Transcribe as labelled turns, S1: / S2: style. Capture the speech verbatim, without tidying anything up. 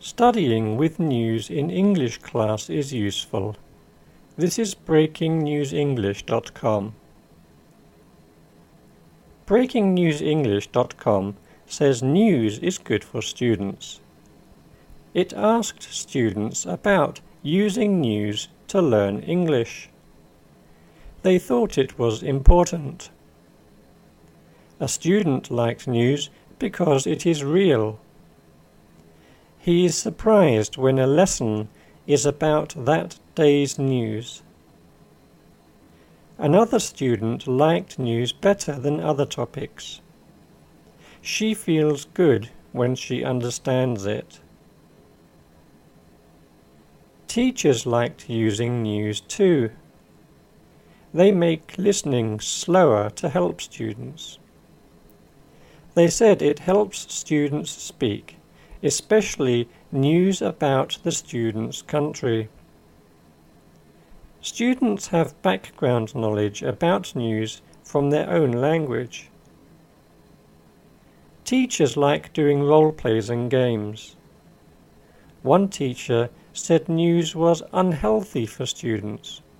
S1: Studying with news in English class is useful. This is breaking news english dot com. breaking news english dot com says news is good for students. It asked students about using news to learn English. They thought it was important. A student liked news because it is real. He is surprised when a lesson is about that day's news. Another student liked news better than other topics. She feels good when she understands it. Teachers liked using news too. They make listening slower to help students. They said it helps students speak, especially news about the student's country. Students have background knowledge about news from their own language. Teachers like doing role plays and games. One teacher said news was unhealthy for students